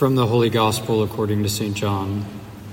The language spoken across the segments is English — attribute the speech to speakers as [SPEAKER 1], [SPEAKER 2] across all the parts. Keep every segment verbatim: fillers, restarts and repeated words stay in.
[SPEAKER 1] From the Holy Gospel according to Saint John.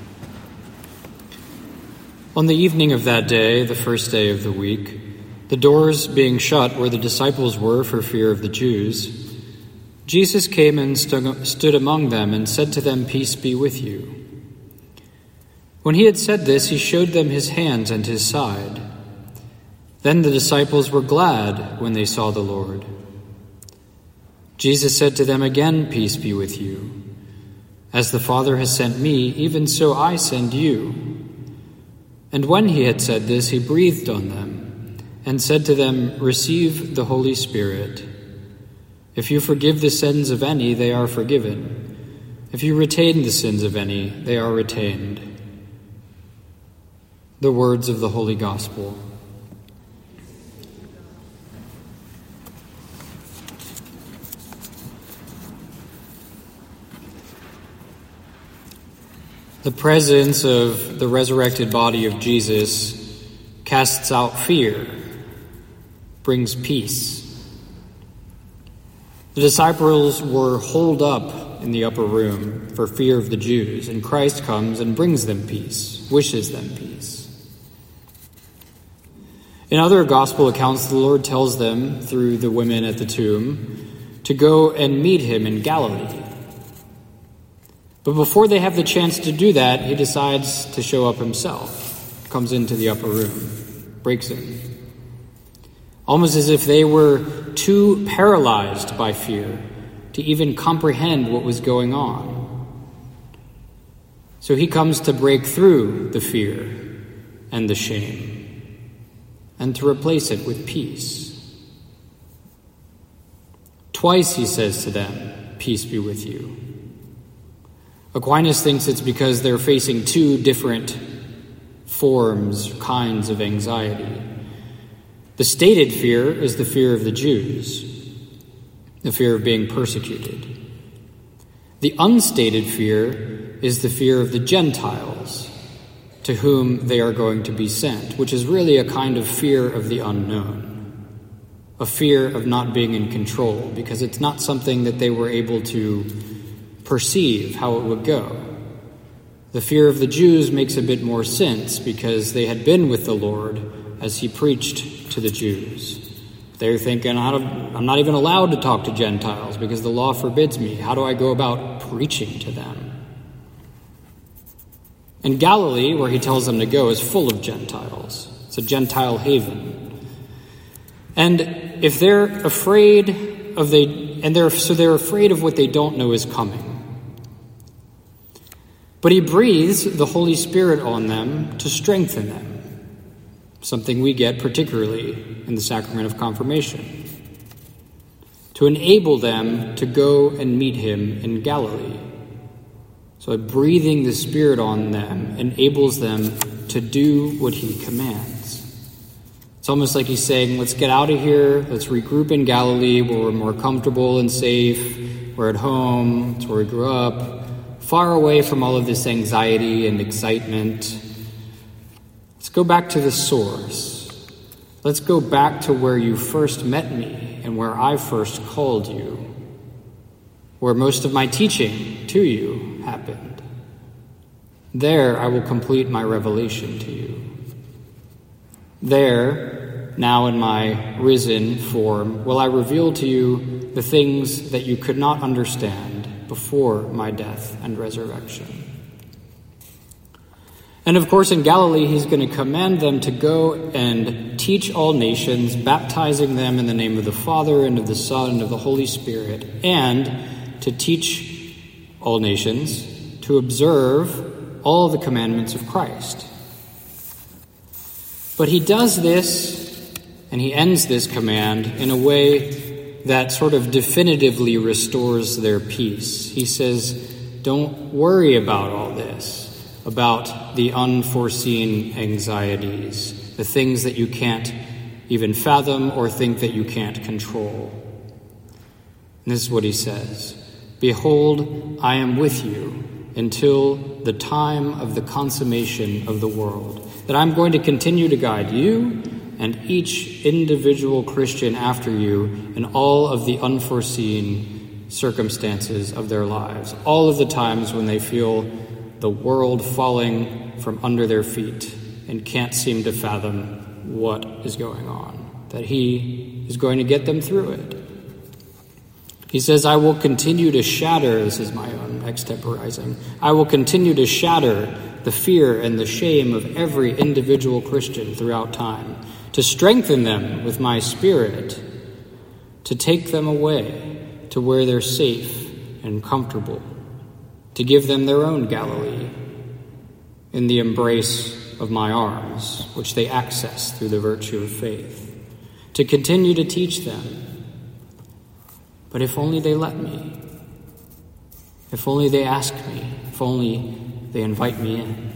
[SPEAKER 1] On the evening of that day, the first day of the week, the doors being shut where the disciples were for fear of the Jews, Jesus came and stood among them and said to them, "Peace be with you." When he had said this, he showed them his hands and his side. Then the disciples were glad when they saw the Lord. Jesus said to them again, "Peace be with you. As the Father has sent me, even so I send you." And when he had said this, he breathed on them and said to them, "Receive the Holy Spirit. If you forgive the sins of any, they are forgiven. If you retain the sins of any, they are retained." The words of the Holy Gospel. The presence of the resurrected body of Jesus casts out fear, brings peace. The disciples were holed up in the upper room for fear of the Jews, and Christ comes and brings them peace, wishes them peace. In other gospel accounts, the Lord tells them, through the women at the tomb, to go and meet him in Galilee. But before they have the chance to do that, he decides to show up himself, comes into the upper room, breaks in. Almost as if they were too paralyzed by fear to even comprehend what was going on. So he comes to break through the fear and the shame and to replace it with peace. Twice he says to them, "Peace be with you." Aquinas thinks it's because they're facing two different forms, kinds of anxiety. The stated fear is the fear of the Jews, the fear of being persecuted. The unstated fear is the fear of the Gentiles, to whom they are going to be sent, which is really a kind of fear of the unknown, a fear of not being in control, because it's not something that they were able to perceive how it would go. The fear of the Jews makes a bit more sense because they had been with the Lord as he preached to the Jews. They're thinking, I'm not even allowed to talk to Gentiles because the law forbids me. How do I go about preaching to them? And Galilee, where he tells them to go, is full of Gentiles. It's a Gentile haven. And if they're afraid of they, and they're so they're afraid of what they don't know is coming. But he breathes the Holy Spirit on them to strengthen them, something we get particularly in the sacrament of confirmation, to enable them to go and meet him in Galilee. So breathing the Spirit on them enables them to do what he commands. It's almost like he's saying, let's get out of here, let's regroup in Galilee where we're more comfortable and safe, we're at home, it's where we grew up, far away from all of this anxiety and excitement. Let's go back to the source. Let's go back to where you first met me and where I first called you, where most of my teaching to you happened. There I will complete my revelation to you. There, now in my risen form, will I reveal to you the things that you could not understand before my death and resurrection. And of course, in Galilee, he's going to command them to go and teach all nations, baptizing them in the name of the Father and of the Son and of the Holy Spirit, and to teach all nations to observe all the commandments of Christ. But he does this, and he ends this command in a way that sort of definitively restores their peace. He says, don't worry about all this, about the unforeseen anxieties, the things that you can't even fathom or think that you can't control. And this is what he says, "Behold, I am with you until the time of the consummation of the world." That I'm going to continue to guide you and each individual Christian after you in all of the unforeseen circumstances of their lives, all of the times when they feel the world falling from under their feet and can't seem to fathom what is going on, that he is going to get them through it. He says, I will continue to shatter, this is my own extemporizing, I will continue to shatter the fear and the shame of every individual Christian throughout time, to strengthen them with my Spirit, to take them away to where they're safe and comfortable, to give them their own Galilee in the embrace of my arms, which they access through the virtue of faith, to continue to teach them. But if only they let me, if only they ask me, if only they invite me in.